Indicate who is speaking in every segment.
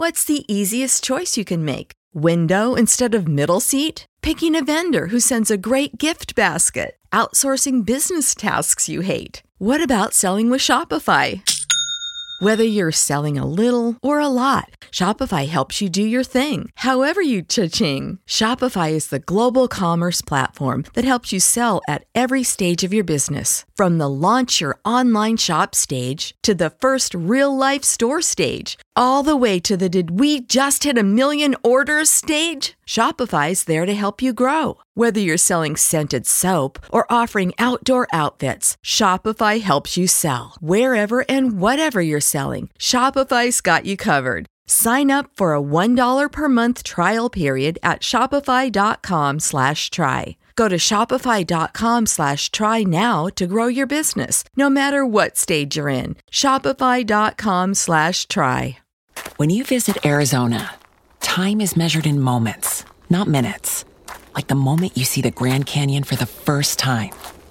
Speaker 1: What's the easiest choice you can make? Window instead of middle seat? Picking a vendor who sends a great gift basket? Outsourcing business tasks you hate? What about selling with Shopify? Whether you're selling a little or a lot, Shopify helps you do your thing, however you cha-ching. Shopify is the global commerce platform that helps you sell at every stage of your business. From the launch your online shop stage to the first real-life store stage, all the way to the did we just hit a million orders stage? Shopify's there to help you grow. Whether you're selling scented soap or offering outdoor outfits, Shopify helps you sell. Wherever and whatever you're selling, Shopify's got you covered. Sign up for a $1 per month trial period at shopify.com/try. Go to shopify.com/try now to grow your business, no matter what stage you're in. Shopify.com/try.
Speaker 2: When you visit Arizona, time is measured in moments, not minutes. Like the moment you see the Grand Canyon for the first time.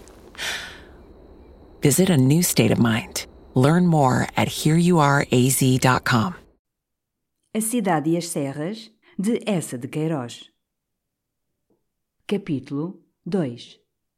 Speaker 2: Visit a new state of mind. Learn more at hereyouareaz.com.
Speaker 3: A Cidade e as Serras, de Eça de Queiroz. Capítulo 2.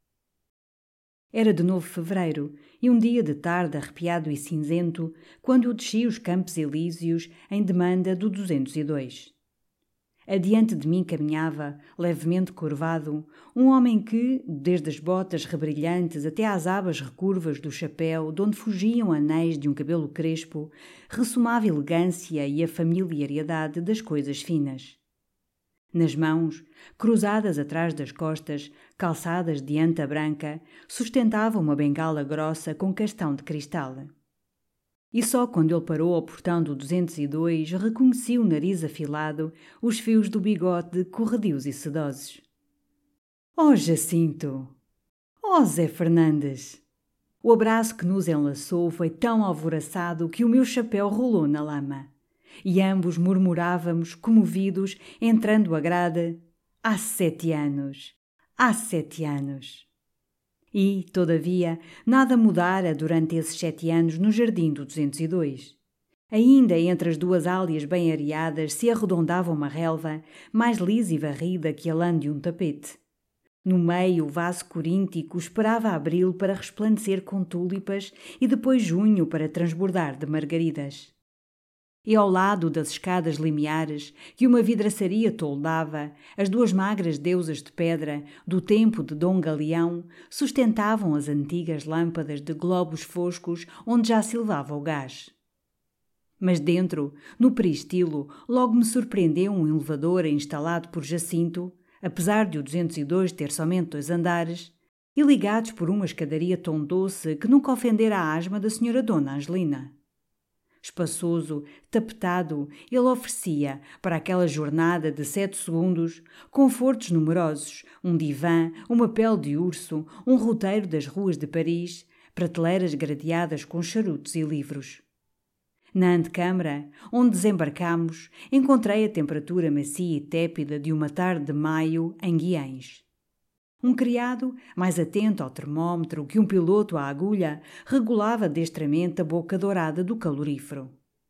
Speaker 3: Era de novo fevereiro, e um dia de tarde arrepiado e cinzento, quando eu desci os Campos Elíseos em demanda do 202. Adiante de mim caminhava, levemente curvado, um homem que, desde as botas rebrilhantes até às abas recurvas do chapéu, de onde fugiam anéis de um cabelo crespo, ressumava elegância e a familiaridade das coisas finas. Nas mãos, cruzadas atrás das costas, calçadas de anta branca, sustentava uma bengala grossa com castão de cristal. E só quando ele parou ao portão do 202 reconheci o nariz afilado, os fios do bigode corredios e sedosos. Oh, Jacinto! Oh, Zé Fernandes! O abraço que nos enlaçou foi tão alvoroçado que o meu chapéu rolou na lama. E ambos murmurávamos, comovidos, entrando a grade: há 7 anos! Há 7 anos! E, todavia, nada mudara durante esses 7 anos no jardim do 202. Ainda entre as duas álias bem areadas se arredondava uma relva, mais lisa e varrida que a lã de um tapete. No meio, o vaso coríntico esperava abril para resplandecer com túlipas e depois junho para transbordar de margaridas. E ao lado das escadas limiares, que uma vidraçaria toldava, as duas magras deusas de pedra, do tempo de Dom Galeão, sustentavam as antigas lâmpadas de globos foscos onde já silvava o gás. Mas dentro, no peristilo, logo me surpreendeu um elevador instalado por Jacinto, apesar de o 202 ter somente 2 andares, e ligados por uma escadaria tão doce que nunca ofendera a asma da senhora Dona Angelina. Espaçoso, tapetado, ele oferecia, para aquela jornada de 7 segundos, confortos numerosos, um divã, uma pele de urso, um roteiro das ruas de Paris, prateleiras gradeadas com charutos e livros. Na antecâmara, onde desembarcámos, encontrei a temperatura macia e tépida de uma tarde de maio em Guiães. Um criado, mais atento ao termómetro que um piloto à agulha, regulava destramente a boca dourada do calorífero.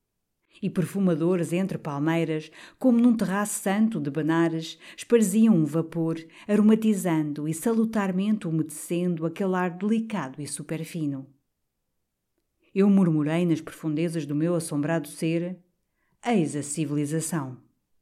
Speaker 3: E perfumadores entre palmeiras, como num terraço santo de Benares, esparziam um vapor, aromatizando e salutarmente umedecendo aquele ar delicado e superfino. Eu murmurei nas profundezas do meu assombrado ser: eis a civilização.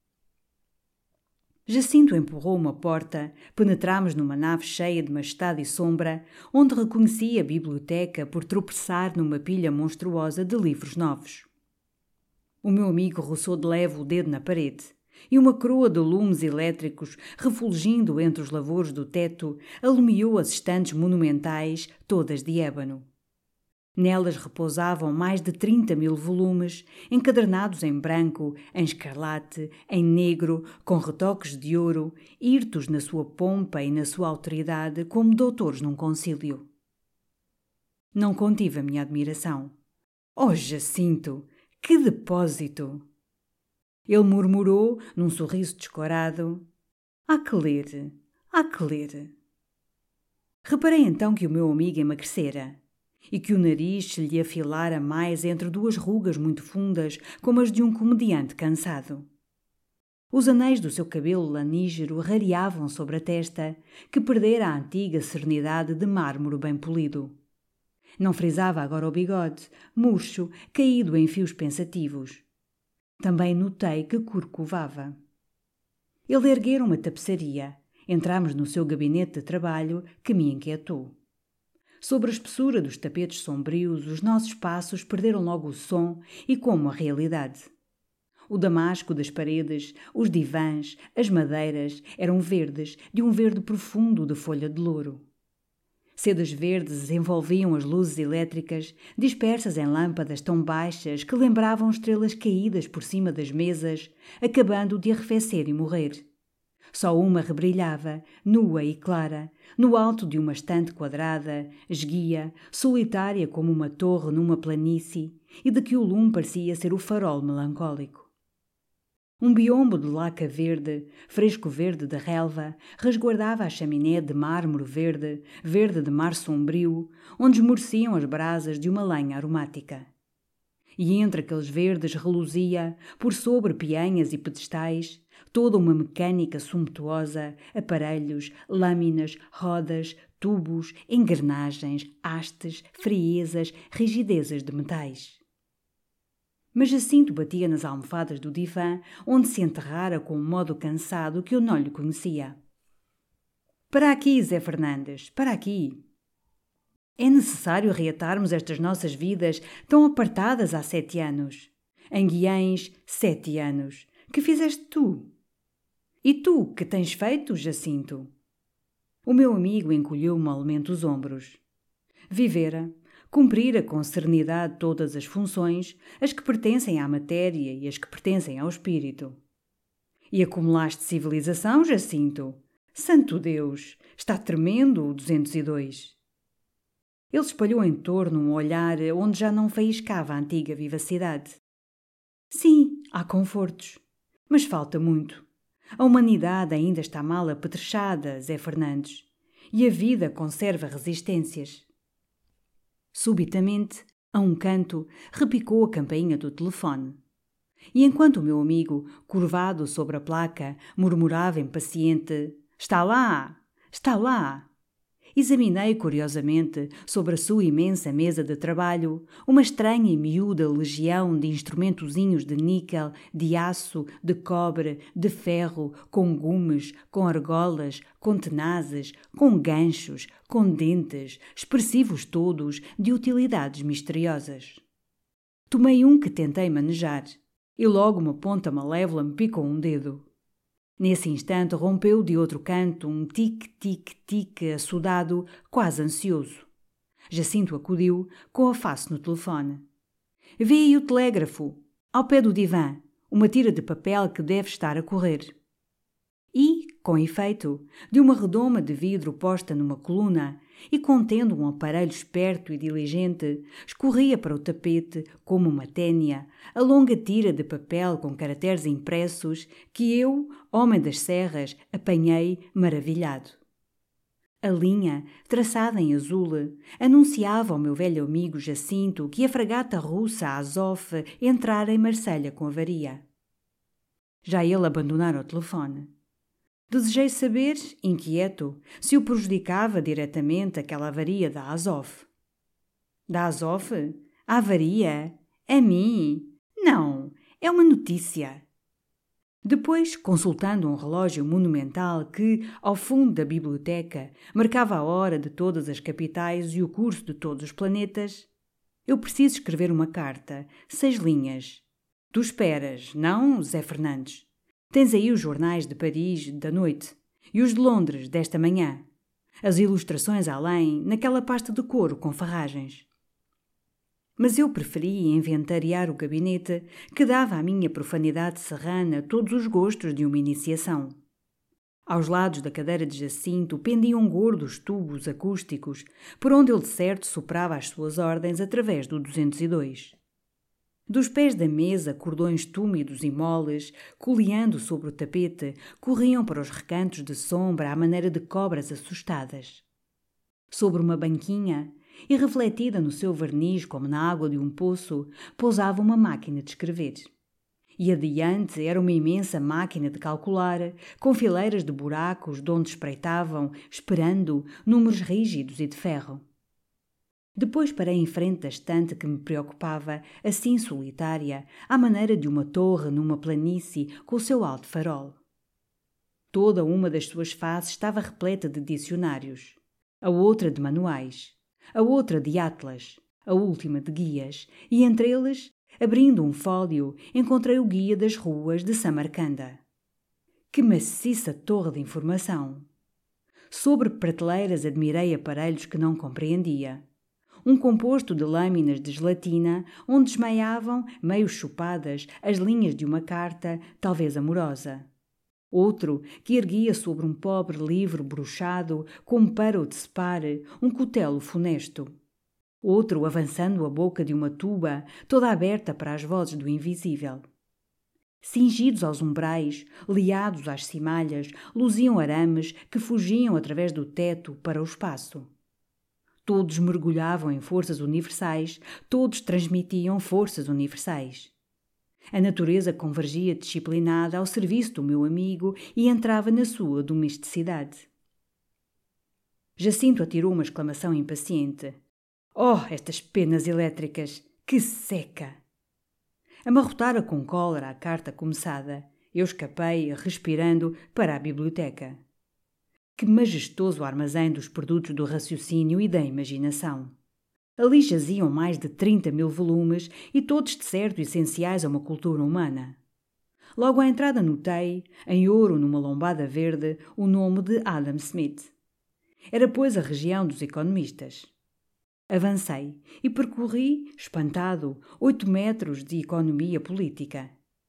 Speaker 3: Jacinto empurrou uma porta, penetramos numa nave cheia de majestade e sombra, onde reconheci a biblioteca por tropeçar numa pilha monstruosa de livros novos. O meu amigo roçou de leve o dedo na parede, e uma coroa de lumes elétricos, refulgindo entre os lavores do teto, alumiou as estantes monumentais, todas de ébano. Nelas repousavam mais de 30.000 volumes, encadernados em branco, em escarlate, em negro, com retoques de ouro, hirtos na sua pompa e na sua autoridade como doutores num concílio. Não contive a minha admiração. Oh, Jacinto! Que depósito! Ele murmurou, num sorriso descorado: há que ler, há que ler. Reparei então que o meu amigo emagrecera. e que o nariz se lhe afilara mais entre duas rugas muito fundas, como as de um comediante cansado. Os anéis do seu cabelo lanígero rareavam sobre a testa, que perdera a antiga serenidade de mármore bem polido. Não frisava agora o bigode, murcho, caído em fios pensativos. Também notei que corcovava. Ele erguera uma tapeçaria. Entramos no seu gabinete de trabalho, que me inquietou. Sobre a espessura dos tapetes sombrios, os nossos passos perderam logo o som e como a realidade. O damasco das paredes, os divãs, as madeiras eram verdes, de um verde profundo de folha de louro. Sedas verdes envolviam as luzes elétricas, dispersas em lâmpadas tão baixas que lembravam estrelas caídas por cima das mesas, acabando de arrefecer e morrer. Só uma rebrilhava, nua e clara, no alto de uma estante quadrada, esguia, solitária como uma torre numa planície, e de que o lume parecia ser o farol melancólico. Um biombo de laca verde, fresco verde de relva, resguardava a chaminé de mármore verde, verde de mar sombrio, onde esmoreciam as brasas de uma lenha aromática. E entre aqueles verdes reluzia, por sobre pianhas e pedestais, toda uma mecânica sumptuosa, aparelhos, lâminas, rodas, tubos, engrenagens, hastes, friezas, rigidezas de metais. Mas Jacinto batia nas almofadas do divã, onde se enterrara com um modo cansado que eu não lhe conhecia. Para aqui, Zé Fernandes, para aqui. É necessário reatarmos estas nossas vidas tão apartadas há 7 anos. Em Guiães, 7 anos. Que fizeste tu? E tu, que tens feito, Jacinto? O meu amigo encolheu molemente os ombros. Vivera, cumprira com serenidade todas as funções, as que pertencem à matéria e as que pertencem ao espírito. E acumulaste civilização, Jacinto? Santo Deus! Está tremendo o 202. Ele espalhou em torno um olhar onde já não faiscava a antiga vivacidade. Sim, há confortos, mas falta muito. A humanidade ainda está mal apetrechada, Zé Fernandes, e a vida conserva resistências. Subitamente, a um canto, repicou a campainha do telefone. E enquanto o meu amigo, curvado sobre a placa, murmurava impaciente: "Está lá! Está lá!", examinei curiosamente, sobre a sua imensa mesa de trabalho, uma estranha e miúda legião de instrumentozinhos de níquel, de aço, de cobre, de ferro, com gumes, com argolas, com tenazes, com ganchos, com dentes, expressivos todos, de utilidades misteriosas. Tomei um que tentei manejar, e logo uma ponta malévola me picou um dedo. Nesse instante rompeu de outro canto um tic-tic-tic assodado, quase ansioso. Jacinto acudiu, com a face no telefone. "Vê aí o telégrafo, ao pé do divã, uma tira de papel que deve estar a correr." E, com efeito, de uma redoma de vidro posta numa coluna e contendo um aparelho esperto e diligente, escorria para o tapete, como uma ténia, a longa tira de papel com caracteres impressos que eu, homem das serras, apanhei maravilhado. A linha, traçada em azul, anunciava ao meu velho amigo Jacinto que a fragata russa Azov entrara em Marselha com avaria. Já ele abandonara o telefone. Desejei saber, inquieto, se o prejudicava diretamente aquela avaria da Azov. Da Azov? A avaria? A mim? Não, é uma notícia. Depois, consultando um relógio monumental que, ao fundo da biblioteca, marcava a hora de todas as capitais e o curso de todos os planetas, eu preciso escrever uma carta, 6 linhas. Tu esperas, não, Zé Fernandes? Tens aí os jornais de Paris da noite e os de Londres desta manhã. As ilustrações além, naquela pasta de couro com farragens. Mas eu preferi inventariar o gabinete que dava à minha profanidade serrana todos os gostos de uma iniciação. Aos lados da cadeira de Jacinto pendiam gordos tubos acústicos, por onde ele de certo soprava as suas ordens através do 202. Dos pés da mesa, cordões túmidos e moles, coleando sobre o tapete, corriam para os recantos de sombra à maneira de cobras assustadas. Sobre uma banquinha, e, refletida no seu verniz como na água de um poço, pousava uma máquina de escrever. E adiante era uma imensa máquina de calcular, com fileiras de buracos de onde espreitavam, esperando, números rígidos e de ferro. Depois parei em frente da estante que me preocupava, assim solitária, à maneira de uma torre numa planície com o seu alto farol. Toda uma das suas faces estava repleta de dicionários, a outra de manuais, a outra de atlas, a última de guias, e entre eles, abrindo um fólio, encontrei o guia das ruas de Samarcanda. Que maciça torre de informação! Sobre prateleiras admirei aparelhos que não compreendia. Um composto de lâminas de gelatina, onde desmaiavam, meio chupadas, as linhas de uma carta, talvez amorosa. Outro que erguia sobre um pobre livro bruxado, como para o decepar, um cutelo funesto. Outro avançando a boca de uma tuba, toda aberta para as vozes do invisível. Cingidos aos umbrais, liados às cimalhas, luziam arames que fugiam através do teto para o espaço. Todos mergulhavam em forças universais, todos transmitiam forças universais. A natureza convergia disciplinada ao serviço do meu amigo e entrava na sua domesticidade. Jacinto atirou uma exclamação impaciente. Oh, estas penas elétricas! Que seca! Amarrotara com cólera a carta começada. Eu escapei, respirando, para a biblioteca. Que majestoso armazém dos produtos do raciocínio e da imaginação! Ali jaziam mais de 30.000 volumes e todos de certo essenciais a uma cultura humana. Logo à entrada notei, em ouro numa lombada verde, o nome de Adam Smith. Era, pois, a região dos economistas. Avancei e percorri, espantado, 8 metros de economia política.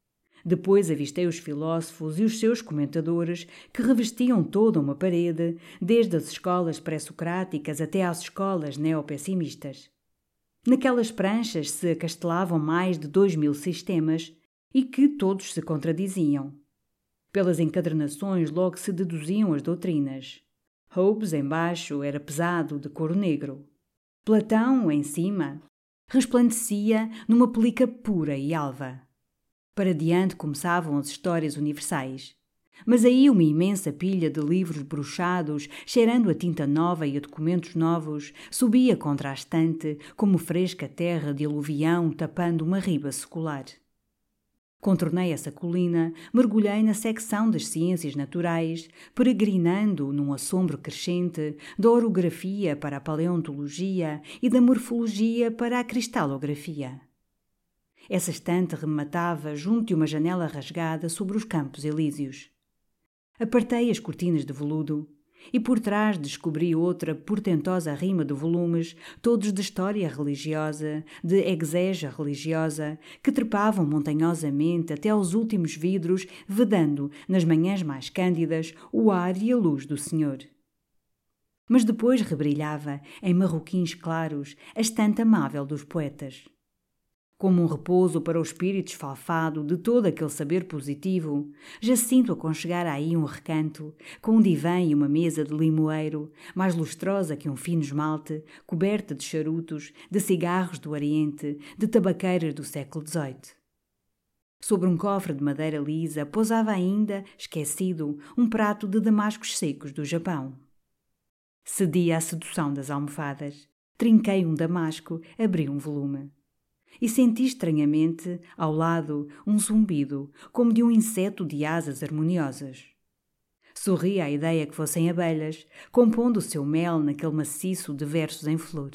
Speaker 3: Depois avistei os filósofos e os seus comentadores que revestiam toda uma parede, desde as escolas pré-socráticas até às escolas neopessimistas. Naquelas pranchas se acastelavam mais de 2.000 sistemas e que todos se contradiziam. Pelas encadernações logo se deduziam as doutrinas. Hobbes, embaixo, era pesado, de couro negro. Platão, em cima, resplandecia numa pelica pura e alva. Para diante começavam as histórias universais. Mas aí uma imensa pilha de livros bruxados, cheirando a tinta nova e a documentos novos, subia contra a estante, como fresca terra de aluvião tapando uma riba secular. Contornei essa colina, mergulhei na secção das ciências naturais, peregrinando num assombro crescente da orografia para a paleontologia e da morfologia para a cristalografia. Essa estante rematava junto de uma janela rasgada sobre os Campos Elíseos. Apartei as cortinas de veludo e por trás descobri outra portentosa rima de volumes, todos de história religiosa, de exégia religiosa, que trepavam montanhosamente até aos últimos vidros, vedando, nas manhãs mais cândidas, o ar e a luz do Senhor. Mas depois rebrilhava, em marroquins claros, a estante amável dos poetas. Como um repouso para o espírito esfalfado de todo aquele saber positivo, Jacinto aconchegara aí um recanto, com um divã e uma mesa de limoeiro, mais lustrosa que um fino esmalte, coberta de charutos, de cigarros do Oriente, de tabaqueiras do século XVIII. Sobre um cofre de madeira lisa pousava ainda, esquecido, um prato de damascos secos do Japão. Cedi à sedução das almofadas. Trinquei um damasco, abri um volume. E senti estranhamente, ao lado, um zumbido, como de um inseto de asas harmoniosas. Sorri à ideia que fossem abelhas, compondo o seu mel naquele maciço de versos em flor.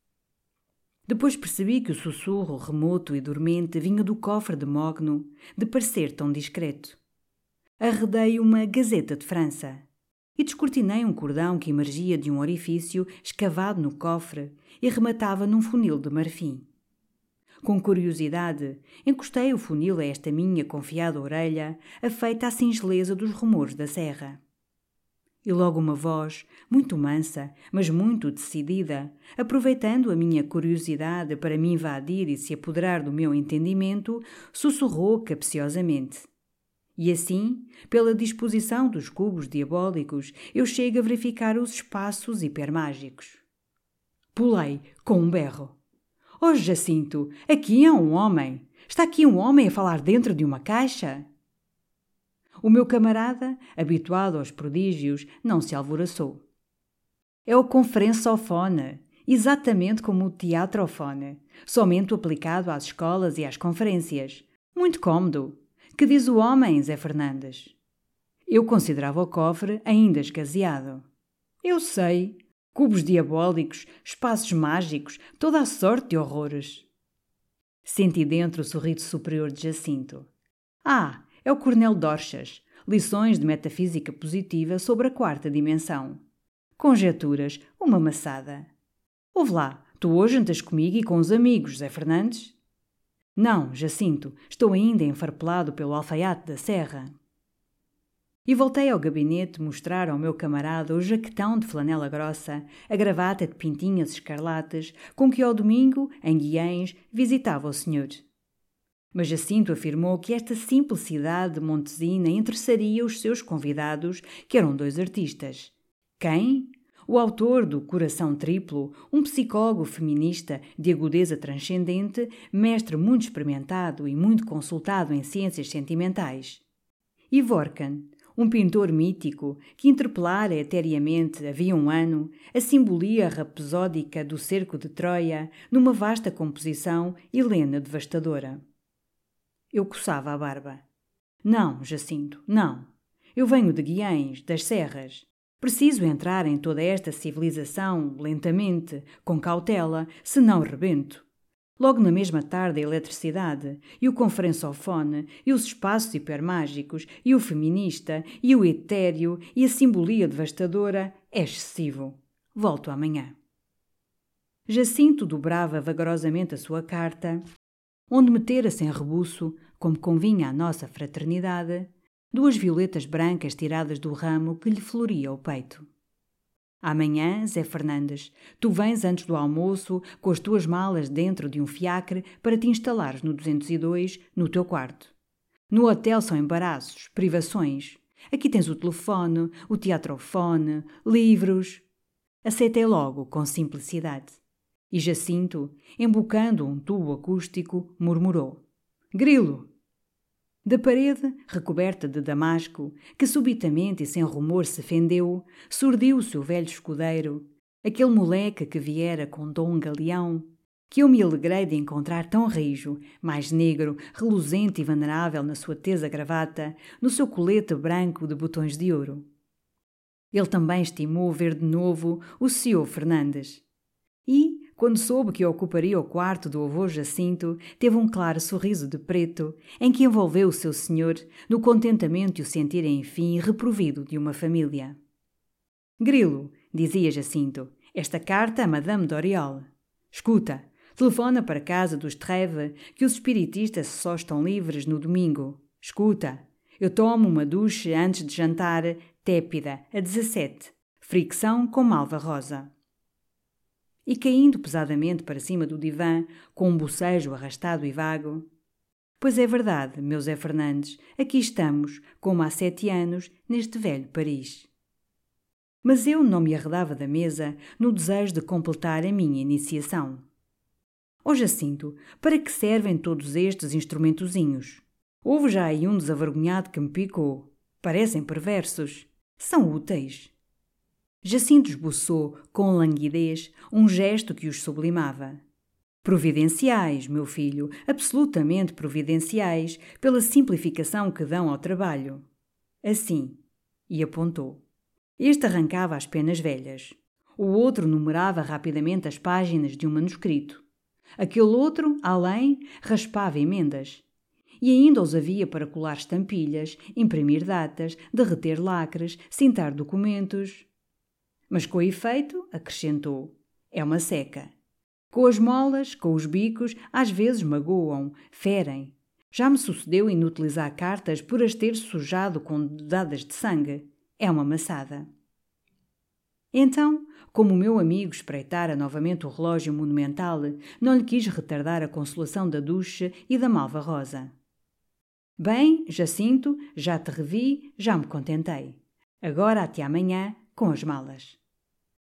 Speaker 3: Depois percebi que o sussurro remoto e dormente vinha do cofre de mogno, de parecer tão discreto. Arredei uma Gazeta de França e descortinei um cordão que emergia de um orifício escavado no cofre e rematava num funil de marfim. Com curiosidade, encostei o funil a esta minha confiada orelha, afeita à singeleza dos rumores da serra. E logo uma voz, muito mansa, mas muito decidida, aproveitando a minha curiosidade para me invadir e se apoderar do meu entendimento, sussurrou capciosamente. E assim, pela disposição dos cubos diabólicos, eu chego a verificar os espaços hipermágicos. Pulei com um berro. Oh, Jacinto, aqui há um homem. Está aqui um homem a falar dentro de uma caixa? O meu camarada, habituado aos prodígios, não se alvoroçou. É o conferençofone, exatamente como o teatrofone, somente aplicado às escolas e às conferências. Muito cômodo. Que diz o homem, Zé Fernandes? Eu considerava o cofre ainda escaseado. Eu sei. Cubos diabólicos, espaços mágicos, toda a sorte de horrores. Senti dentro o sorriso superior de Jacinto. Ah, é o Coronel Dorchas. Lições de metafísica positiva sobre a quarta dimensão. Conjecturas, uma maçada. Ouve lá, tu hoje jantas comigo e com os amigos, Zé Fernandes? Não, Jacinto, estou ainda enfarpelado pelo alfaiate da serra. E voltei ao gabinete mostrar ao meu camarada o jaquetão de flanela grossa, a gravata de pintinhas escarlates, com que ao domingo, em Guiães, visitava o senhor. Mas Jacinto afirmou que esta simplicidade montesina interessaria os seus convidados, que eram 2 artistas. Quem? O autor do Coração Triplo, um psicólogo feminista de agudeza transcendente, mestre muito experimentado e muito consultado em ciências sentimentais. E Vorkan, um pintor mítico que interpelara eteriamente, havia um ano, a simbolia rapsódica do cerco de Troia numa vasta composição helena devastadora. Eu coçava a barba. Não, Jacinto, não. Eu venho de Guiães, das serras. Preciso entrar em toda esta civilização lentamente, com cautela, senão rebento. Logo na mesma tarde a eletricidade, e o conferençofone, e os espaços hipermágicos, e o feminista, e o etéreo, e a simbolia devastadora, é excessivo. Volto amanhã. Jacinto dobrava vagarosamente a sua carta, onde metera sem rebuço, como convinha à nossa fraternidade, 2 violetas brancas tiradas do ramo que lhe floria o peito. Amanhã, Zé Fernandes, tu vens antes do almoço com as tuas malas dentro de um fiacre para te instalares no 202, no teu quarto. No hotel são embaraços, privações. Aqui tens o telefone, o teatrofone, livros. Aceitei logo, com simplicidade. E Jacinto, embocando um tubo acústico, murmurou: Grilo! Da parede, recoberta de damasco, que subitamente e sem rumor se fendeu, surdiu-se o velho escudeiro, aquele moleque que viera com Dom Galeão, que eu me alegrei de encontrar tão rijo, mais negro, reluzente e venerável na sua tesa gravata, no seu colete branco de botões de ouro. Ele também estimou ver de novo o Sr. Fernandes. E, quando soube que ocuparia o quarto do avô Jacinto, teve um claro sorriso de preto, em que envolveu o seu senhor, no contentamento de o sentir enfim reprovido de uma família. Grilo, dizia Jacinto, esta carta a Madame Doriol. Escuta, telefona para casa dos Treve, que os espiritistas só estão livres no domingo. Escuta, eu tomo uma duche antes de jantar, tépida, a 17, fricção com malva rosa. E caindo pesadamente para cima do divã, com um bocejo arrastado e vago. Pois é verdade, meu Zé Fernandes, aqui estamos, como há 7 anos, neste velho Paris. Mas eu não me arredava da mesa no desejo de completar a minha iniciação. Ó Jacinto, para que servem todos estes instrumentozinhos? Houve já aí um desavergonhado que me picou. Parecem perversos. São úteis. Jacinto esboçou, com languidez, um gesto que os sublimava. Providenciais, meu filho, absolutamente providenciais, pela simplificação que dão ao trabalho. Assim, e apontou. Este arrancava as penas velhas. O outro numerava rapidamente as páginas de um manuscrito. Aquele outro, além, raspava emendas. E ainda os havia para colar estampilhas, imprimir datas, derreter lacres, cintar documentos. Mas com efeito, acrescentou, é uma seca. Com as molas, com os bicos, às vezes magoam, ferem. Já me sucedeu inutilizar cartas por as ter sujado com dedadas de sangue. É uma maçada. Então, como o meu amigo espreitara novamente o relógio monumental, não lhe quis retardar a consolação da duche e da malva rosa. Bem, Jacinto, já te revi, já me contentei. Agora até amanhã, com as malas.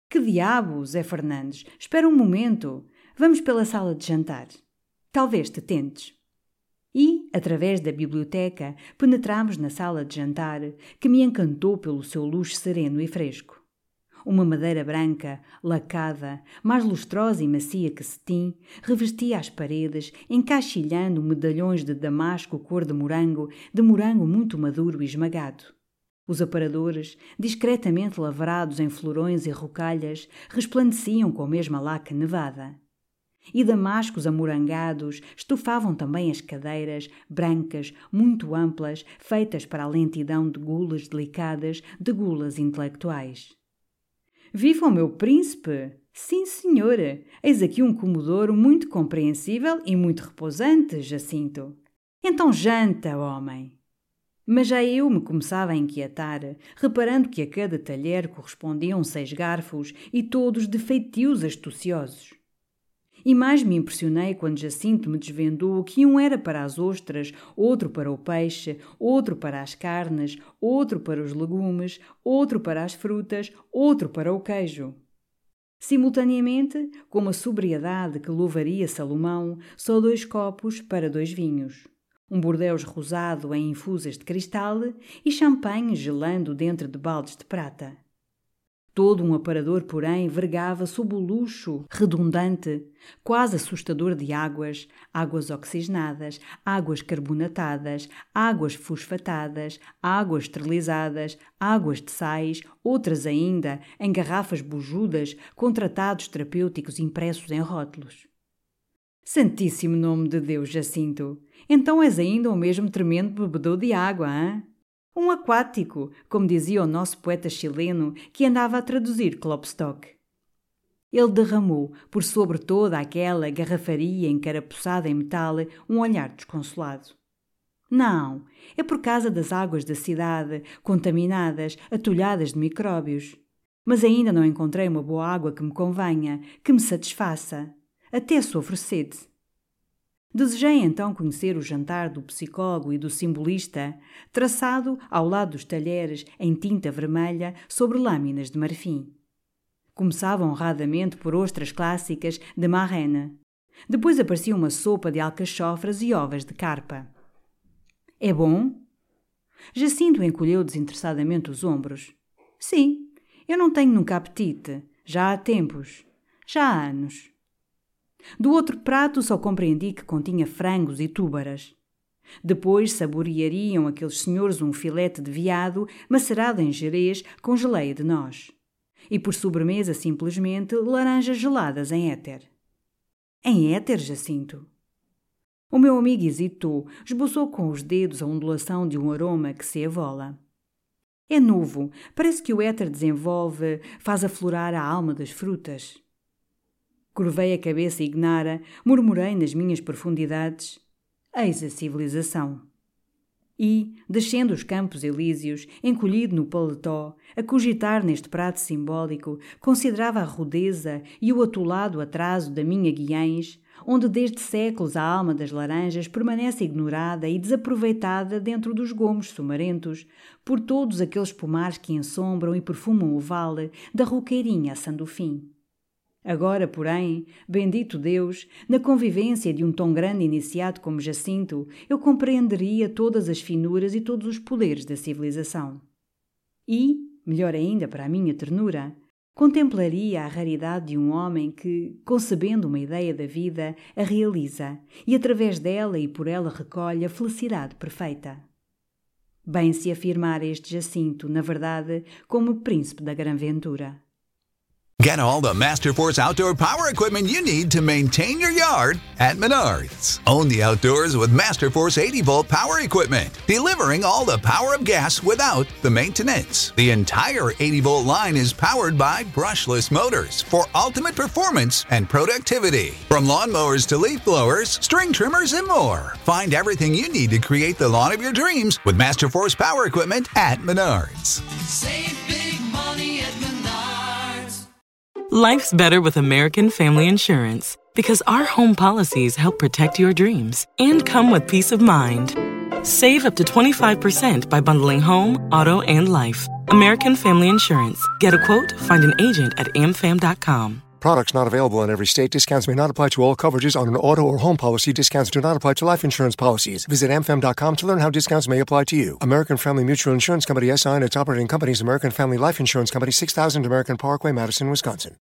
Speaker 3: Que diabo, Zé Fernandes? Espera um momento. Vamos pela sala de jantar. Talvez te tentes. E, através da biblioteca, penetramos na sala de jantar, que me encantou pelo seu luxo sereno e fresco. Uma madeira branca, lacada, mais lustrosa e macia que cetim, revestia as paredes, encaixilhando medalhões de damasco cor de morango muito maduro e esmagado. Os aparadores, discretamente lavrados em florões e rocalhas, resplandeciam com a mesma laca nevada. E damascos amorangados estufavam também as cadeiras, brancas, muito amplas, feitas para a lentidão de gulas delicadas, de gulas intelectuais. Viva o meu príncipe! Sim, senhora! Eis aqui um comodouro muito compreensível e muito repousante, Jacinto. Então janta, homem! Mas já eu me começava a inquietar, reparando que a cada talher correspondiam 6 garfos e todos de feitios astuciosos. E mais me impressionei quando Jacinto me desvendou que um era para as ostras, outro para o peixe, outro para as carnes, outro para os legumes, outro para as frutas, outro para o queijo. Simultaneamente, com uma sobriedade que louvaria Salomão, só 2 copos para 2 vinhos. Um bordeus rosado em infusas de cristal e champanhe gelando dentro de baldes de prata. Todo um aparador, porém, vergava sob o luxo redundante, quase assustador de águas oxigenadas, águas carbonatadas, águas fosfatadas, águas esterilizadas, águas de sais, outras ainda, em garrafas bujudas, com tratados terapêuticos impressos em rótulos. Santíssimo nome de Deus, Jacinto! Então és ainda o mesmo tremendo bebedor de água, hã? Um aquático, como dizia o nosso poeta chileno que andava a traduzir Klopstock. Ele derramou, por sobre toda aquela garrafaria encarapuçada em metal, um olhar desconsolado. Não, é por causa das águas da cidade, contaminadas, atulhadas de micróbios. Mas ainda não encontrei uma boa água que me convenha, que me satisfaça. Até sofro sede. Desejei então conhecer o jantar do psicólogo e do simbolista, traçado ao lado dos talheres em tinta vermelha sobre lâminas de marfim. Começava honradamente por ostras clássicas de Marraine. Depois aparecia uma sopa de alcachofras e ovas de carpa. É bom? Jacinto encolheu desinteressadamente os ombros. Sim, eu não tenho nunca apetite. Já há tempos. Já há anos. Do outro prato só compreendi que continha frangos e túbaras. Depois saboreariam aqueles senhores um filete de veado macerado em Jerez com geleia de noz. E por sobremesa simplesmente laranjas geladas em éter. Em éter, Jacinto? O meu amigo hesitou, esboçou com os dedos a ondulação de um aroma que se avola. É novo, parece que o éter desenvolve, faz aflorar a alma das frutas. Curvei a cabeça ignara, murmurei nas minhas profundidades: eis a civilização. E, descendo os campos elíseos, encolhido no paletó, a cogitar neste prato simbólico, considerava a rudeza e o atolado atraso da minha Guiães, onde desde séculos a alma das laranjas permanece ignorada e desaproveitada dentro dos gomos sumarentos, por todos aqueles pomares que ensombram e perfumam o vale, da Roqueirinha a Sandofim. Agora, porém, bendito Deus, na convivência de um tão grande iniciado como Jacinto, eu compreenderia todas as finuras e todos os poderes da civilização. E, melhor ainda para a minha ternura, contemplaria a raridade de um homem que, concebendo uma ideia da vida, a realiza e através dela e por ela recolhe a felicidade perfeita. Bem se afirmara este Jacinto, na verdade, como príncipe da Gran Ventura.
Speaker 4: Get all the Masterforce outdoor power equipment you need to maintain your yard at Menards. Own the outdoors with Masterforce 80-volt power equipment, delivering all the power of gas without the maintenance. The entire 80-volt line is powered by brushless motors for ultimate performance and productivity. From lawnmowers to leaf blowers, string trimmers, and more. Find everything you need to create the lawn of your dreams with Masterforce power equipment at Menards.
Speaker 5: Save big money at Menards.
Speaker 6: Life's better with American Family Insurance because our home policies help protect your dreams and come with peace of mind. Save up to 25% by bundling home, auto, and life. American Family Insurance. Get a quote, find an agent at amfam.com.
Speaker 7: Products not available in every state. Discounts may not apply to all coverages on an auto or home policy. Discounts do not apply to life insurance policies. Visit amfam.com to learn how discounts may apply to you. American Family Mutual Insurance Company, SI, and its operating companies, American Family Life Insurance Company, 6000 American Parkway, Madison, Wisconsin.